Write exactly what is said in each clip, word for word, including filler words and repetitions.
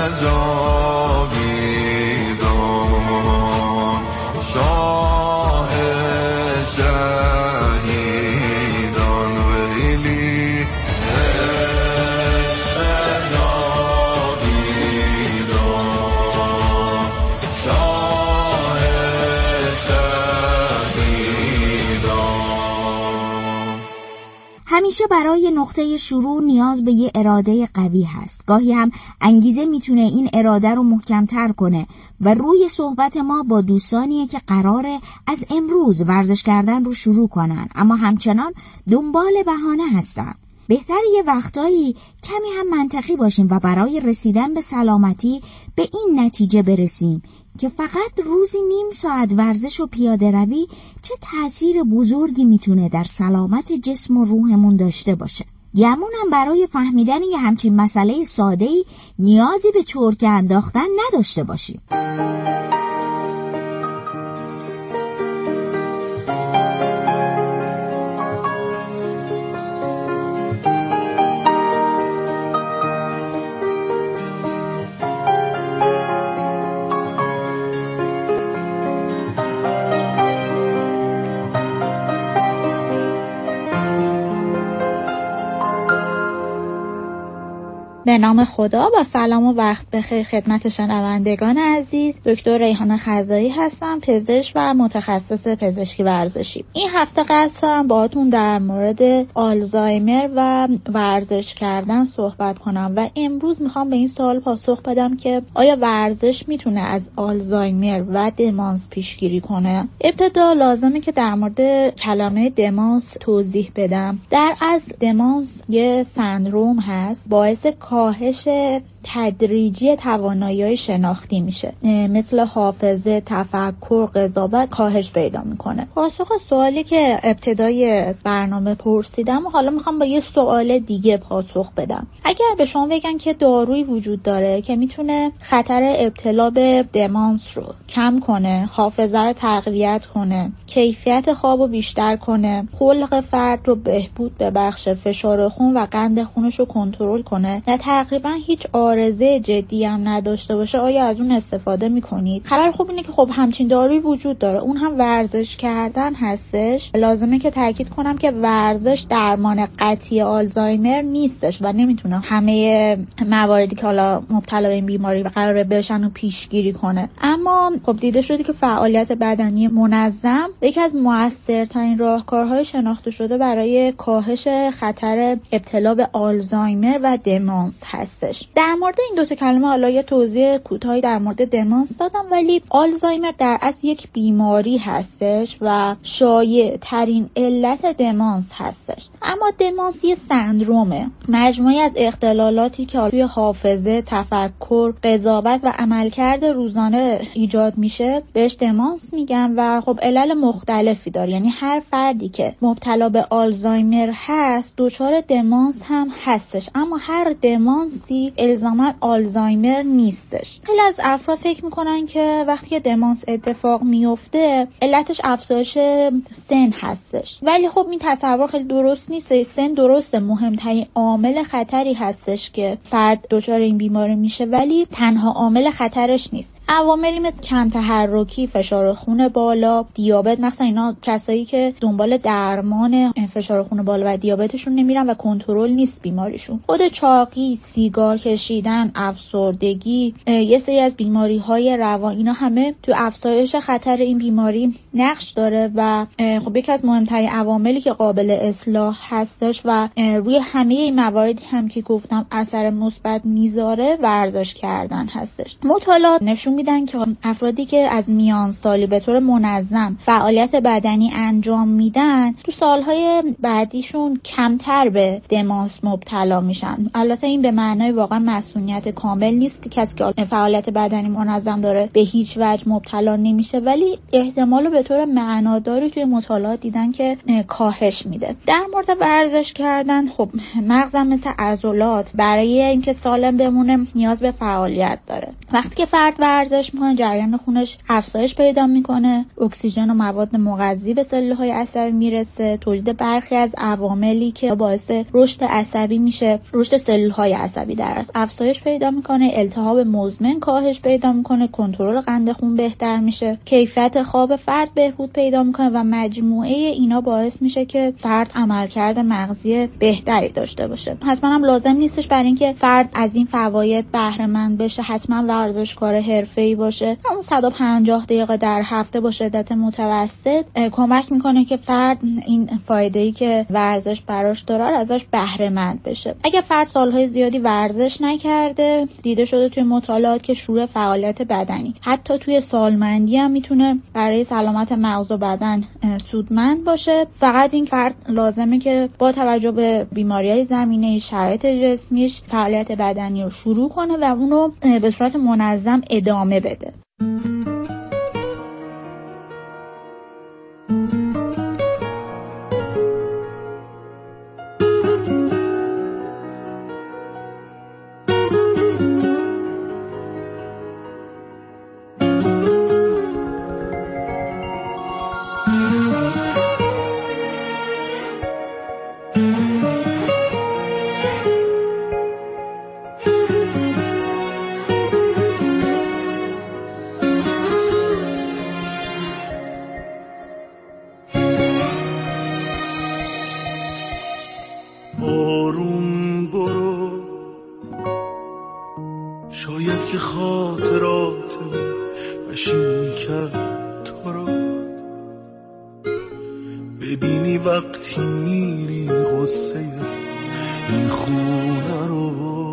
جاویدان شاه شهیدان ویلی عشق جاویدان شاه شهیدان. همیشه برای نقطه شروع نیاز به یه اراده قوی هست. گاهی هم انگیزه میتونه این اراده رو محکم‌تر کنه و روی صحبت ما با دوستانیه که قراره از امروز ورزش کردن رو شروع کنن اما همچنان دنبال بهانه هستن. بهتره یه وقتایی کمی هم منطقی باشیم و برای رسیدن به سلامتی به این نتیجه برسیم که فقط روزی نیم ساعت ورزش و پیاده روی چه تأثیر بزرگی میتونه در سلامت جسم و روحمون داشته باشه. گمونم برای فهمیدن یه همچین مسئله ساده‌ای نیازی به چرت انداختن نداشته باشیم. به نام خدا، با سلام و وقت بخیر خدمت شنوندگان عزیز. دکتر ریحانه خزایی هستم، پزشک و متخصص پزشکی ورزشی. این هفته قصد دارم باهاتون در مورد آلزایمر و ورزش کردن صحبت کنم و امروز میخوام به این سوال پاسخ بدم که آیا ورزش میتونه از آلزایمر و دمانس پیشگیری کنه؟ ابتدا لازمه که در مورد کلمه دمانس توضیح بدم. در اصل دمانس یه سندروم هست، باعث کاهش تدریجی توانایی‌های شناختی میشه، مثل حافظه، تفکر، قضاوت کاهش پیدا میکنه. پاسخ سوالی که ابتدای برنامه پرسیدم و حالا میخوام با یه سوال دیگه پاسخ بدم. اگر به شما بگن که دارویی وجود داره که میتونه خطر ابتلا به دمانس رو کم کنه، حافظه رو تقویت کنه، کیفیت خواب رو بیشتر کنه، خلق فرد رو بهبود ببخشه، فشار خون و قند خونش رو کنترل کنه و تقریبا هیچ آرزه جدی هم نداشته باشه، آیا از اون استفاده میکنید؟ خبر خوب اینه که خب همچین دارویی وجود داره، اون هم ورزش کردن هستش. لازمه که تاکید کنم که ورزش درمان قطعی آلزایمر نیستش و نمیتونه همه مواردی که حالا مبتلا به این بیماری قراره بشن رو پیشگیری کنه. اما خب دیده شده که فعالیت بدنی منظم یکی از موثرترین راهکارهای شناخته شده برای کاهش خطر ابتلا به آلزایمر و دمانس هستش. در مورد این دو تا کلمه حالا یه توضیح کوتاهی در مورد دمانس دادم، ولی آلزایمر در اصل یک بیماری هستش و شایع ترین علت دمانس هستش. اما دمانس یه سندرومه، مجموعی از اختلالاتی که توی حافظه، تفکر، قضاوت و عملکرد روزانه ایجاد میشه بهش دمانس میگن و خب علل مختلفی داره. یعنی هر فردی که مبتلا به آلزایمر هست دچار دمانس هم هستش، اما هر دمانسی الزاما آلزایمر نیستش. خیلی از افراد فکر میکنن که وقتی که دمانس اتفاق میفته علتش افزایش سن هستش، ولی خب این تصور خیلی درست نیست. سن درسته مهمترین عامل خطری هستش که فرد دچار این بیماری میشه، ولی تنها عامل خطرش نیست. عواملی مثل کم تحرکی، فشار خون بالا، دیابت، مثلا اینا کسایی که دنبال درمان فشار خون بالا و دیابتشون نمیرن و کنترل نیست بیماریشون، خود چاقی، سیگار کشیدن، افسردگی، یه سری از بیماری‌های روان، اینا همه تو افزایش خطر این بیماری نقش داره و خب یکی از مهمترین عواملی که قابل اصلاح هستش و روی همه این مواردی هم که گفتم اثر مثبت میذاره ورزش کردن هستش. مطالعات نشون میدن که افرادی که از میان سالی به طور منظم فعالیت بدنی انجام میدن تو سالهای بعدیشون کمتر به دمانس مبتلا میشن. البته این به معنای واقعا مسئولیت کامل نیست که کسی که فعالیت بدنی منظم داره به هیچ وجه مبتلا نمیشه، ولی احتمال به طور معناداری توی مطالعات دیدن که کاهش میده. در مورد ورزش کردن، خب مغزم مثل عضلات برای اینکه سالم بمونه نیاز به فعالیت داره. وقتی که فرد ورزش ورزش میکنه جریان خونش افزایش پیدا میکنه، اکسیژن و مواد مغذی به سلولهای عصبی میرسه، تولید برخی از عواملی که باعث رشد عصبی میشه، رشد سلولهای عصبی در اصل افزایش پیدا میکنه، التهاب مزمن کاهش پیدا میکنه، کنترل قند خون بهتر میشه، کیفیت خواب فرد بهبود پیدا میکنه و مجموعه اینا باعث میشه که فرد عملکرد مغزی بهتری داشته باشه. حتما هم لازم نیستش برای اینکه فرد از این فواید بهره مند بشه حتما ورزشکار حرفه‌ای باشه. همون صد و پنجاه دقیقه در هفته با شدت متوسط کمک میکنه که فرد این فایده‌ای که ورزش براش داره ازش بهره مند بشه. اگه فرد سالهای زیادی ورزش نکرده، دیده شده توی مطالعات که شروع فعالیت بدنی حتی توی سالمندی هم میتونه برای سلامت مغز و بدن سودمند باشه. فقط این فرد لازمه که با توجه به بیماری‌های زمینه‌ای، شرایط جسمیش فعالیت بدنی رو شروع کنه و اونو به صورت منظم ادامه بده. آروم برو، شاید که خاطراتم پشیمون کرد تو رو. ببینی وقتی میری غصه این خونه رو.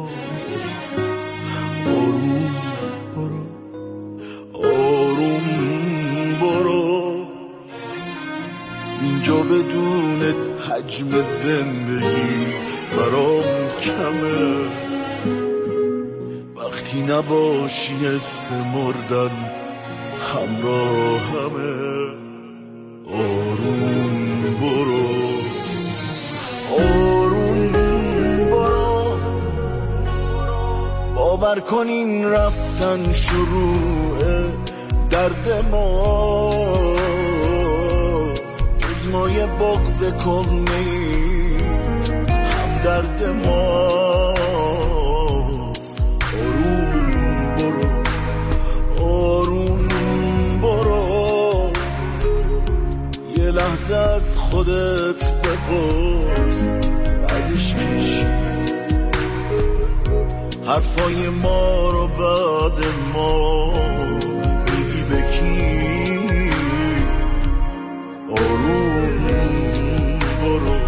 آروم برو، آروم برو، اینجا بدونت حجم زندگی برام کمه. وقتی نباشی حس مردن همراه همه. آروم برو، آروم برو، باور کن این رفتن شروع درد ماست، جز ما یه بغض کهنه‌ای هم درد ماست. آروم برو، آروم برو، یه لحظه از خودت بپرس بعدش کشی حرفای ما رو بعد ما بگی بکی. آروم برو،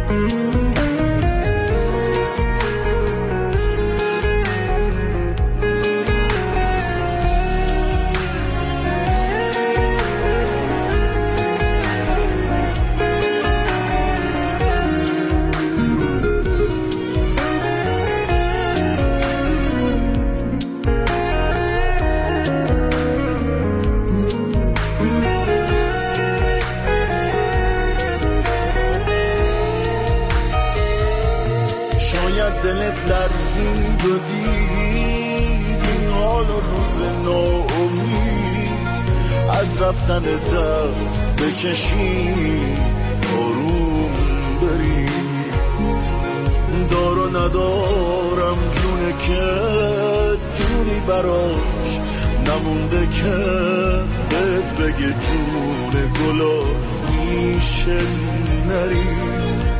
دلت لرزید و دید این حال و روز ناامید از رفتن دست بکشی. آروم بری، دار و ندارم جونه که جونی براش نمونده که بهت بگه جون گلا میشه نری.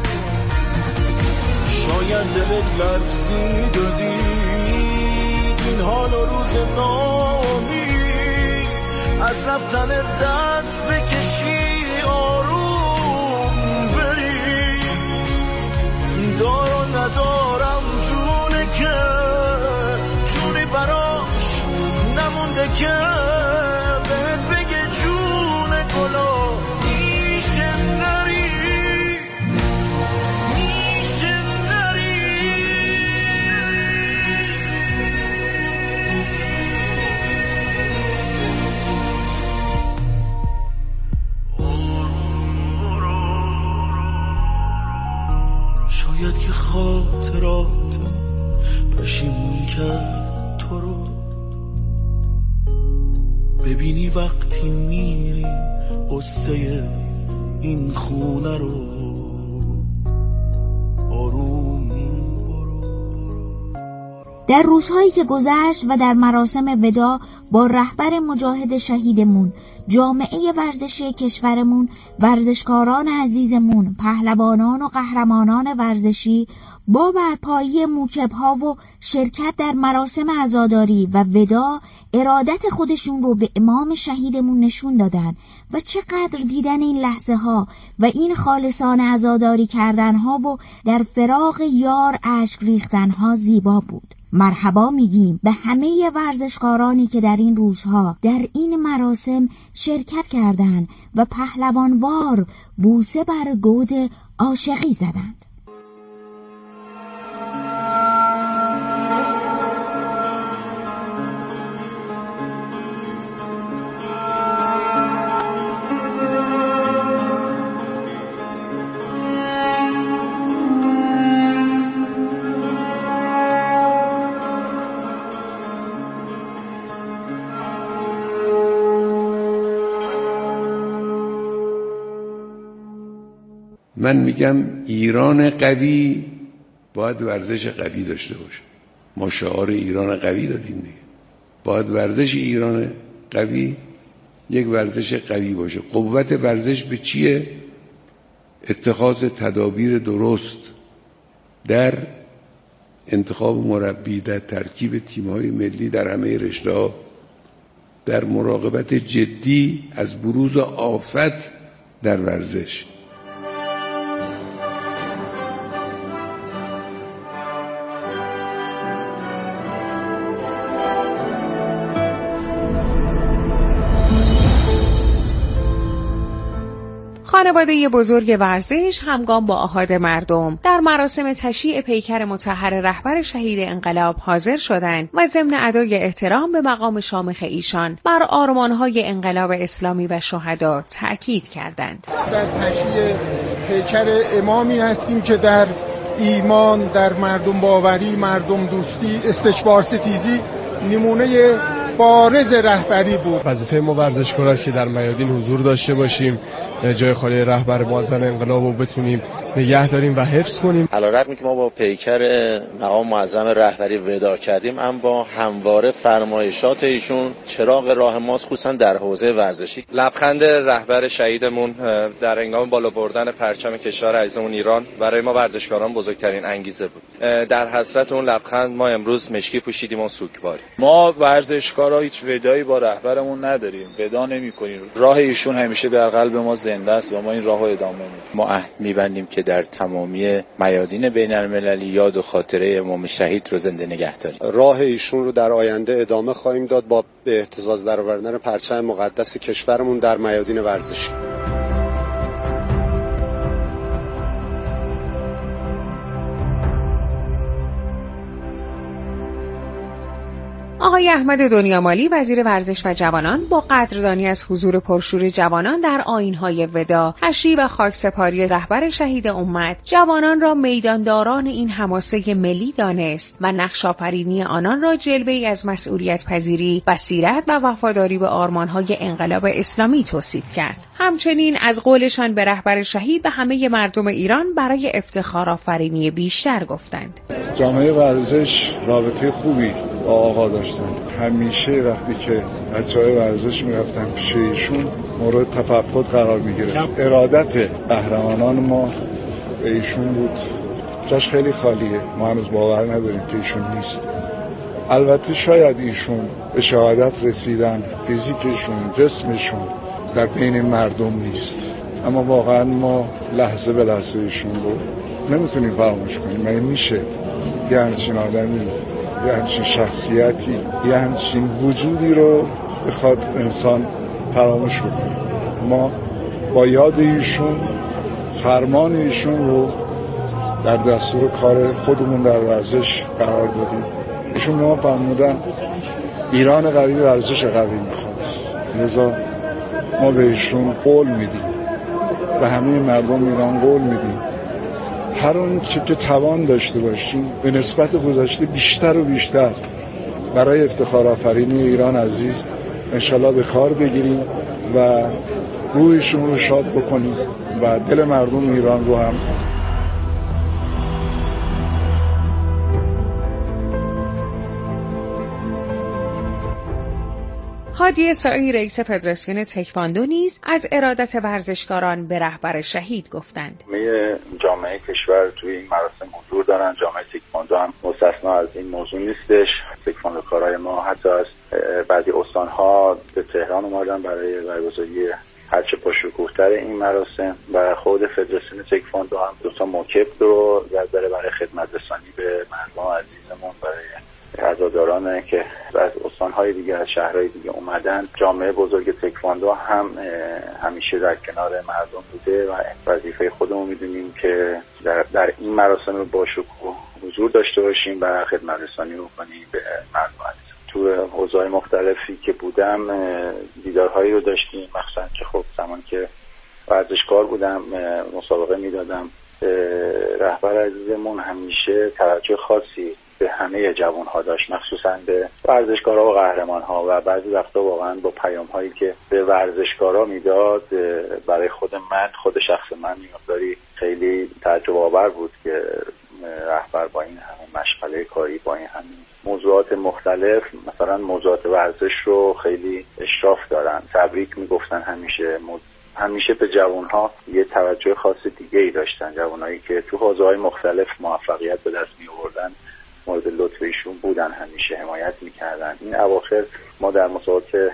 شاید دلت لرزید و دید این حال و روز نامی از رفتن دست بکشی. آروم بری، دار و ندارم جونه که جونی براش نمونده که بهت بگه جون گلا میشه نری. شاید که خاطراتم پشیمون کرد تو رو. ببینی وقتی میری قصه این خونه رو آروم برو. در روزهایی که گذشت و در مراسم ودا با رهبر مجاهد شهیدمون، جامعه ورزشی کشورمون، ورزشکاران عزیزمون، پهلوانان و قهرمانان ورزشی با برپایی موکب‌ها و شرکت در مراسم عزاداری و ودا ارادت خودشون رو به امام شهیدمون نشون دادن و چقدر دیدن این لحظه ها و این خالصانه عزاداری کردن ها و در فراق یار اشک ریختن ها زیبا بود. مرحبا میگیم به همه ورزشکارانی که در این روزها در این مراسم شرکت کردند و پهلوانوار بوسه بر گود عاشقی زدند. من میگم ایران قوی باید ورزش قوی داشته باشه. ما شعار ایران قوی دادیم دیگه. باید ورزش ایران قوی یک ورزش قوی باشه. قوت ورزش به چیه؟ اتخاذ تدابیر درست در انتخاب مربی، در ترکیب تیم‌های ملی در همه رشته‌ها، در مراقبت جدی از بروز آفت در ورزش. خانواده بزرگ ورزش همگام با احاد مردم در مراسم تشییع پیکر مطهر رهبر شهید انقلاب حاضر شدند و ضمن ادای احترام به مقام شامخ ایشان بر آرمان‌های انقلاب اسلامی و شهدا تأکید کردند. در تشییع پیکر امامی هستیم که در ایمان، در مردم باوری، مردم دوستی، استکبار ستیزی نمونه بارز رهبری بود. وظیفه ما ورزشکارا است که در میادین حضور داشته باشیم، جای خالی رهبر معظم انقلاب رو بتونیم نگه داریم و حفظ کنیم. علیرغم که ما با پیکر مقام معظم رهبری ودا کردیم، اما همواره فرمایشات ایشون چراغ راه ماست، خصوصا در حوزه ورزشی. لبخند رهبر شهیدمون در هنگام بالا بردن پرچم کشور عزیزمون ایران برای ما ورزشکاران بزرگترین انگیزه بود. در حسرت اون لبخند ما امروز مشکی پوشیدیم و سوگواری. ما ورزشکارا هیچ ودایی با رهبرمون نداریم، ودا نمی‌کنیم. راه ایشون همیشه در قلب ما زنده است و ما این راهو ادامه میدیم. ما عهد می‌بندیم که در تمامی میادین بین‌المللی یاد و خاطره امام شهید رو زنده نگه داریم. راه ایشون رو در آینده ادامه خواهیم داد با به اهتزاز درآوردن پرچم مقدس کشورمون در میادین ورزشی. آقای احمد دنیامالی وزیر ورزش و جوانان با قدردانی از حضور پرشور جوانان در آیین‌های ودا، تشییع و خاکسپاری رهبر شهید امت، جوانان را میدانداران این حماسه ملی دانست و نقش آفرینی آنان را جلوه‌ای از مسئولیت پذیری، بصیرت و وفاداری به آرمان‌های انقلاب اسلامی توصیف کرد. همچنین از قولشان به رهبر شهید و همه مردم ایران برای افتخار آفرینی بیشتر گفتند. جامعه ورزش رابطه خوبی با آقا داشتن. همیشه وقتی که بچه‌های ورزش میرفتن پیش ایشون مورد تفقد قرار میگرفت. ارادت قهرمانان ما به ایشون بود. جاش خیلی خالیه. ما هنوز باور نداریم که ایشون نیست. البته شاید ایشون به شهادت رسیدن، فیزیکشون، جسمشون در بین مردم نیست، اما واقعا ما لحظه به لحظه ایشون رو نمیتونیم فراموش کنیم. مگه میشه یه همچین آدمی، یه همچین شخصیتی، یه همچین وجودی رو بخواد انسان فراموش بکنه؟ ما با یاد ایشون، فرمان ایشون رو در دستور کار خودمون در ورزش قرار دادیم. ایشون به ما فرمودن ایران قوی ورزش قوی میخواد، لذا ما به ایشون قول میدیم، به همه مردم ایران قول میدیم هر اون چی که توان داشته باشیم به نسبت گذشته بیشتر و بیشتر برای افتخار آفرینی ایران عزیز انشالله به کار بگیریم و روحشون رو شاد بکنیم و دل مردم ایران رو هم. هادی ساعی رئیس فدراسیون تکواندو نیز از ارادت ورزشکاران به رهبر شهید گفتند. همه جامعه کشور توی این مراسم حضور دارن. جامعه تکواندو هم مستثنا از این موضوع نیستش. تکواندوکارای ما حتی از بعضی استان‌ها به تهران اومدن برای برگزاری هرچه پرشکوه‌تر این مراسم و خود فدراسیون تکواندو هم دو تا موکب رو داره برای خدمت رسانی به مردم عزیزمون، برای عزاداران که از استان‌های دیگه از شهرهای دیگه اومدن. جامعه بزرگ تکواندو هم همیشه در کنار مردم بوده و وظیفه خودمون میدونیم که در, در این مراسم با شکوه حضور داشته باشیم و خدمت رسانی رو کنیم به مردم. تو حوزه‌های مختلفی که بودم دیدارهایی رو داشتیم، مخصوصا که خب زمانی که ورزشکار بودم مسابقه میدادم. رهبر عزیزمون همیشه توجه خاصی به همه جوان‌ها داشت، مخصوصا به ورزشکارا و قهرمان‌ها و بعضی وقتا واقعا با پیام‌هایی که به ورزشکارا میداد برای خود من خود شخص من مقداری خیلی تعجب آور بود که رهبر با این همه مشغله کاری، با این همه موضوعات مختلف، مثلا موضوعات ورزش رو خیلی اشراف دارن. تبریک میگفتن همیشه، همیشه به جوان‌ها یه توجه خاص دیگه‌ای داشتن. جوانایی که تو حوزه‌های مختلف موفقیت به دست می‌آوردن مورد لطف ایشون بودن، همیشه حمایت می‌کردن. این اواخر ما در مسابقات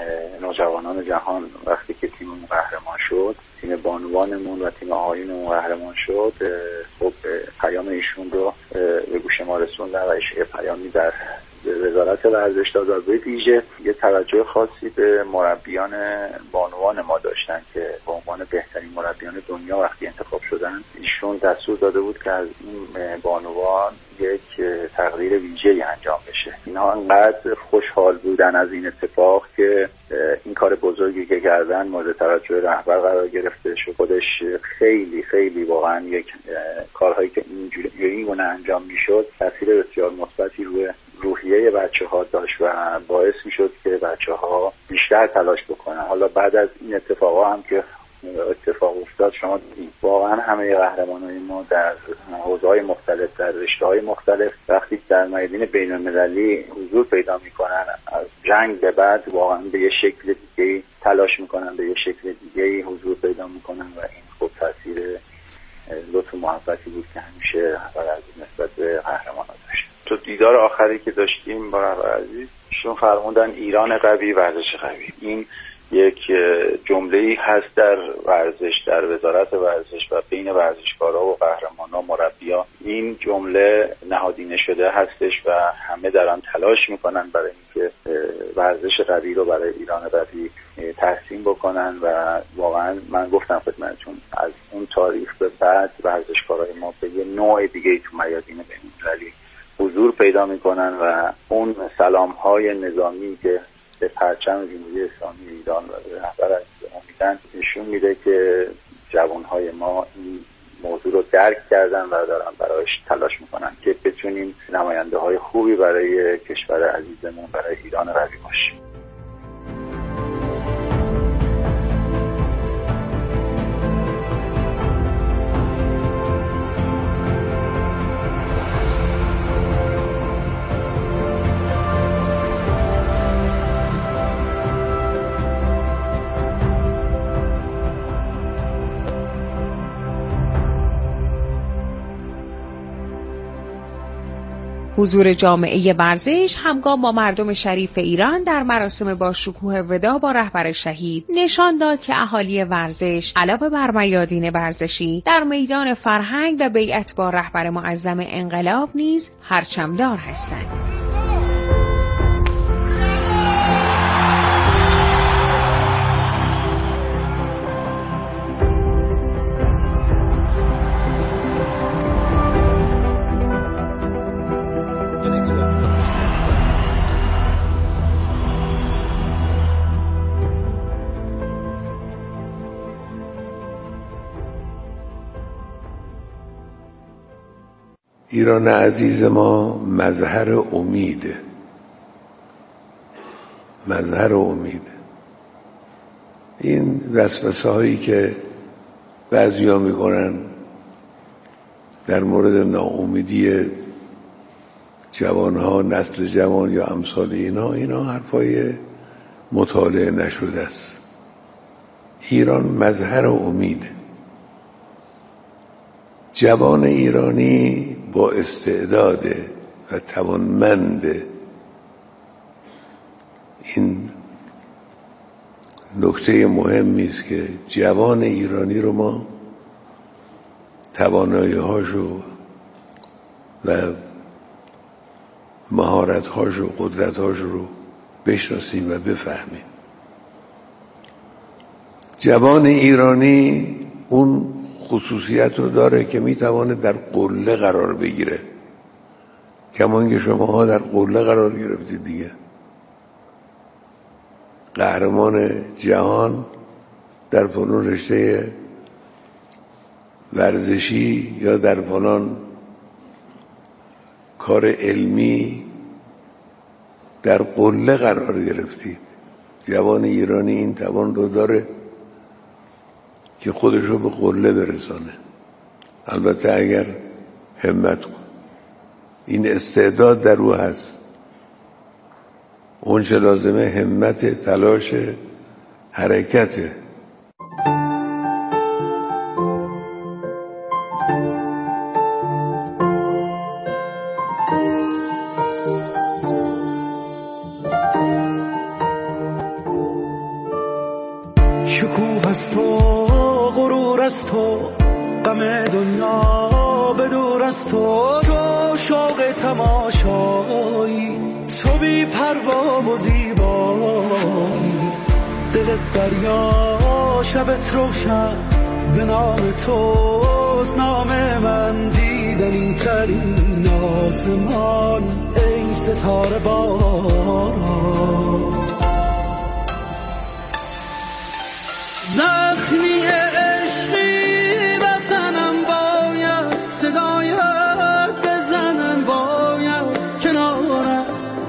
نوجوانان جهان وقتی که تیممون قهرمان شد، تیم بانوانمون و تیم آقایونمون قهرمان شد، خب پیام ایشون رو به گوش ما رسوندن و ایشون پیامی در وزارت ورزش داد. به ویژه یه توجه خاصی به مربیان بانوان ما داشتن که به عنوان بهترین مربیان دنیا وقتی انتخاب شدن، ایشون دستور داده بود که از این بانوان یک تقریر ویژه‌ای انجام بشه. اینها انقدر خوشحال بودن از این اتفاق که این کار بزرگی که کردن مورد توجه رهبر قرار گرفته شد. خودش خیلی خیلی واقعا یک کارهایی که اینجوری این گونه انجام میشد تاثیر بسیار مثبتی روی روحیه بچه‌ها داشت و باعث میشد که بچه‌ها بیشتر تلاش بکنن. حالا بعد از این اتفاقا هم که اتفاق افتاد، شما دیدید واقعا همه قهرمانای ما در حوزه‌های مختلف، در رشته‌های مختلف وقتی در میدان بین‌المللی حضور پیدا میکنن، از جنگ به بعد واقعا به یه شکل دیگه‌ای تلاش میکنن، به یه شکل دیگه‌ای حضور پیدا میکنن و این خب تاثیر لطف و محبتی بود که همیشه رهبر عزیز نسبت به قهرمان‌ها داشت. تو دیدار آخری که داشتیم با رهبر عزیز، ایشون فرمودن ایران قوی، ورزش قوی. این یک جمله‌ای هست در ورزش، در وزارت ورزش و بین ورزشکارا و قهرمانا، مربیان. این جمله نهادینه شده هستش و همه دارن تلاش میکنن برای اینکه ورزش قوی رو برای ایران قوی تحسین بکنن و واقعا من گفتم خدمتتون از اون تاریخ به بعد ورزشکارای ما به یه نوع دیگه تو میادین بین‌المللی حضور پیدا میکنن و اون سلام‌های نظامی که به پرچم جمهوری اسلامی ایران و به رهبر عزیزمون میدن نشون میده که جوانهای ما این موضوع رو درک کردن و دارن برایش تلاش میکنن که بتونیم نماینده های خوبی برای کشور عزیزمون، برای ایران قوی باشیم. حضور جامعه ورزش همگام با مردم شریف ایران در مراسم با شکوه وداع با رهبر شهید نشان داد که اهالی ورزش علاوه بر میادین ورزشی در میدان فرهنگ و بیعت با رهبر معظم انقلاب نیز پرچمدار هستند. ایران عزیز ما مظهر امیده. مظهر امید. این وسوسه هایی که بعضیا میکنن در مورد ناامیدی جوانها، نسل جوان یا امثال اینا، اینا حرفای مطالعه نشده است. ایران مظهر امید. جوان ایرانی با استعداده و توانمنده. این نکته مهمی است که جوان ایرانی رو ما توانایی‌هاشو و مهارت‌هاشو و قدرت‌هاشو رو بشناسیم و بفهمیم. جوان ایرانی اون خصوصیت رو داره که میتونه در قله قرار بگیره، کما اینکه شماها در قله قرار گرفتید دیگه. قهرمان جهان در فلان رشته ورزشی یا در فلان کار علمی در قله قرار گرفتید. جوان ایرانی این توان رو داره که خودش رو به قله برسانه، البته اگر همت کن. این استعداد در او هست، اون چه لازمه همت، تلاش، حرکته. شکوه از تو، غرور از تو، غم دنیا به دور از تو، تو شوق تماشایی، تو بی پروا و زیبایی، دلت دریا شبت روشن، به نام توست نام من، دیدنی ترین آسمان ای ستاره باران. زخمی عشقی وطنم باید صدایت بزنن، باید کنارت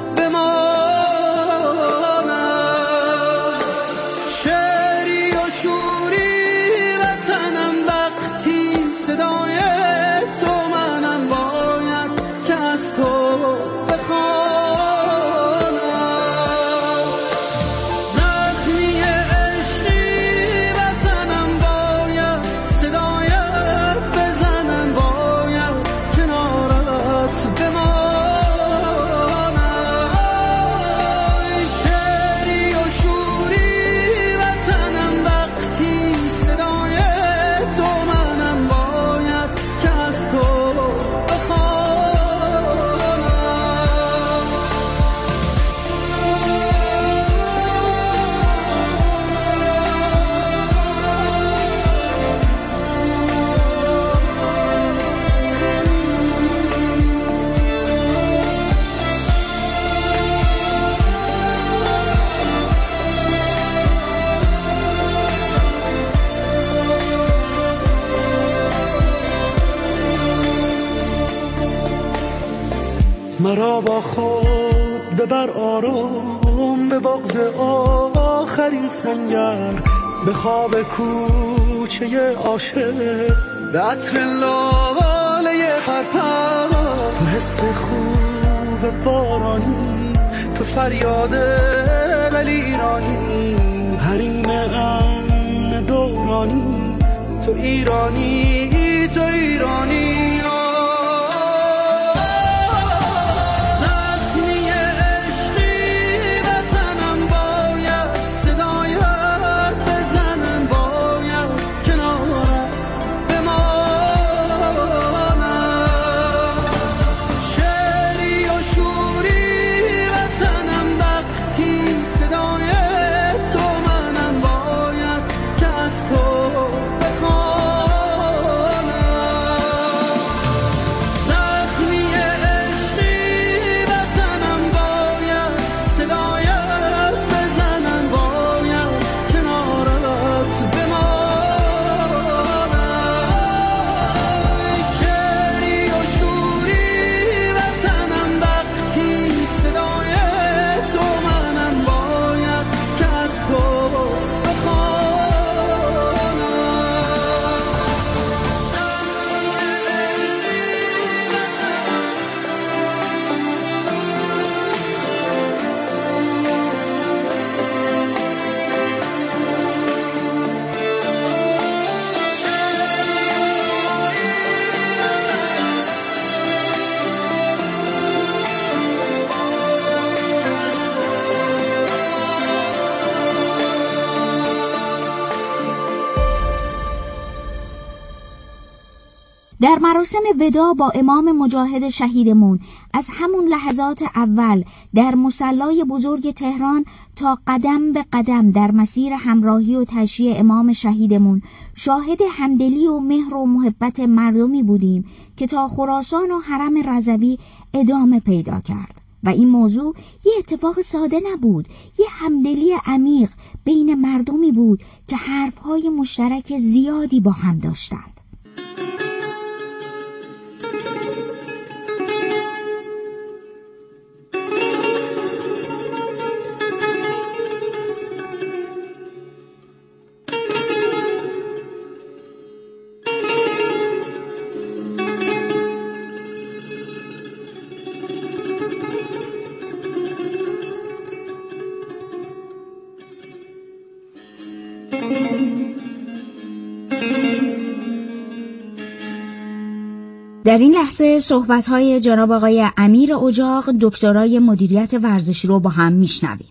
بمانم. شعری و شوری وطنم وقتی صدای تو منم، باید که از تو مرا با خود ببر آرام به بغض آخرین سنگر، به خواب کوچه عاشق، به عطر لاله پرپر، تو حس خوب بارانی، تو فریاد ولی ایرانی، حریم امن دورانی، تو ایرانی، تو ایرانی. در مراسم وداع با امام مجاهد شهیدمون از همون لحظات اول در مصلی بزرگ تهران تا قدم به قدم در مسیر همراهی و تشییع امام شهیدمون شاهد همدلی و مهر و محبت مردمی بودیم که تا خراسان و حرم رضوی ادامه پیدا کرد. و این موضوع یه اتفاق ساده نبود، یه همدلی عمیق بین مردمی بود که حرفهای مشترک زیادی با هم داشتند. در این لحظه صحبت‌های جناب آقای امیر اجاق دکترای مدیریت ورزشی رو با هم میشنویم.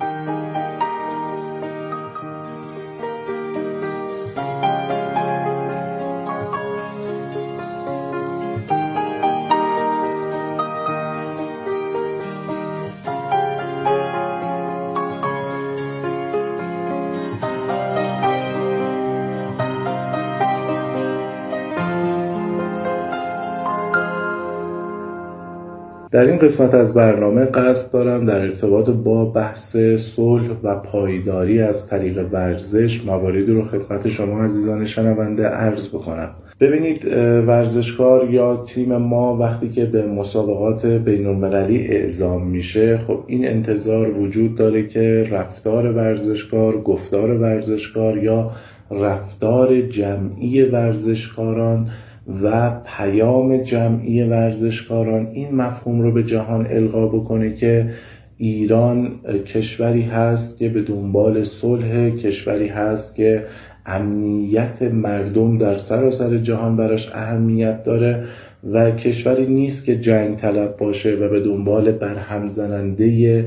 در این قسمت از برنامه قصد دارم در ارتباط با بحث صلح و پایداری از طریق ورزش مواردی رو خدمت شما عزیزان شنونده عرض بکنم. ببینید، ورزشکار یا تیم ما وقتی که به مسابقات بین‌المللی اعزام میشه، خب این انتظار وجود داره که رفتار ورزشکار، گفتار ورزشکار یا رفتار جمعی ورزشکاران و پیام جمعی ورزشکاران این مفهوم رو به جهان القا بکنه که ایران کشوری هست که به دنبال صلح، کشوری هست که امنیت مردم در سراسر جهان براش اهمیت داره و کشوری نیست که جنگ طلب باشه و به دنبال برهم زننده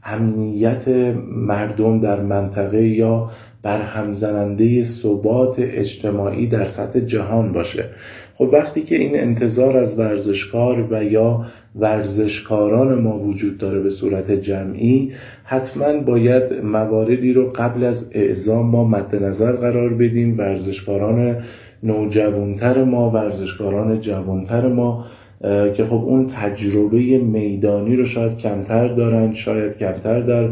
امنیت مردم در منطقه یا برهم زننده ثبات اجتماعی در سطح جهان باشه. خب وقتی که این انتظار از ورزشکار و یا ورزشکاران ما وجود داره به صورت جمعی، حتما باید مواردی رو قبل از اعزام ما مد نظر قرار بدیم. ورزشکاران نوجوانتر ما، ورزشکاران جوانتر ما که خب اون تجربه میدانی رو شاید کمتر دارن، شاید کمتر در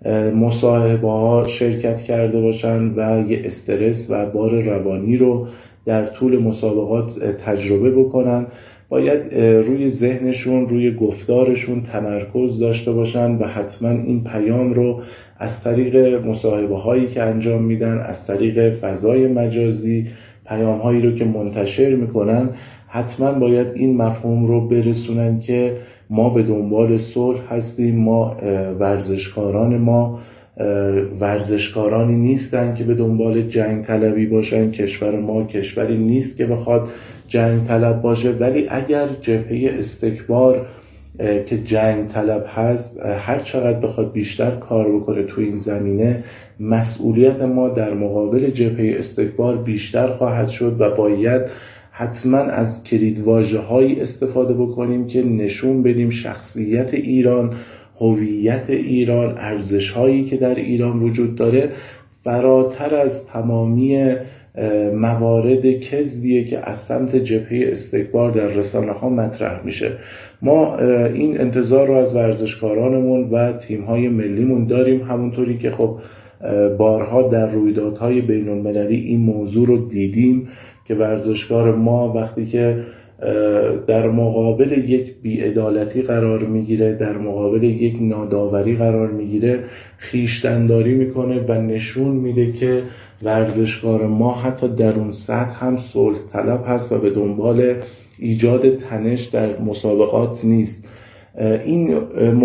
مصاحبه ها شرکت کرده باشن و یه استرس و بار روانی رو در طول مسابقات تجربه بکنن، باید روی ذهنشون، روی گفتارشون تمرکز داشته باشن و حتما این پیام رو از طریق مصاحبه هایی که انجام میدن، از طریق فضای مجازی پیام هایی رو که منتشر میکنن، حتما باید این مفهوم رو برسونن که ما به دنبال صلح هستیم. ما ورزشکاران ما ورزشکارانی نیستن که به دنبال جنگ طلبی باشن. کشور ما کشوری نیست که بخواد جنگ طلب باشه، ولی اگر جبهه استکبار که جنگ طلب هست هر چقدر بخواد بیشتر کار بکنه تو این زمینه، مسئولیت ما در مقابل جبهه استکبار بیشتر خواهد شد و باید حتما از کلیدواژه‌هایی استفاده بکنیم که نشون بدیم شخصیت ایران، هویت ایران، ارزش‌هایی که در ایران وجود داره فراتر از تمامی موارد کذبیه که از سمت جبهه استکبار در رسانه‌ها مطرح میشه. ما این انتظار رو از ورزشکارانمون و تیم‌های ملیمون داریم، همونطوری که خب بارها در رویدادهای بین‌المللی این موضوع رو دیدیم که ورزشکار ما وقتی که در مقابل یک بی‌عدالتی قرار میگیره، در مقابل یک ناداوری قرار میگیره، خویشتن‌داری میکنه و نشون میده که ورزشکار ما حتی در اون سطح هم صلح طلب هست و به دنبال ایجاد تنش در مسابقات نیست. این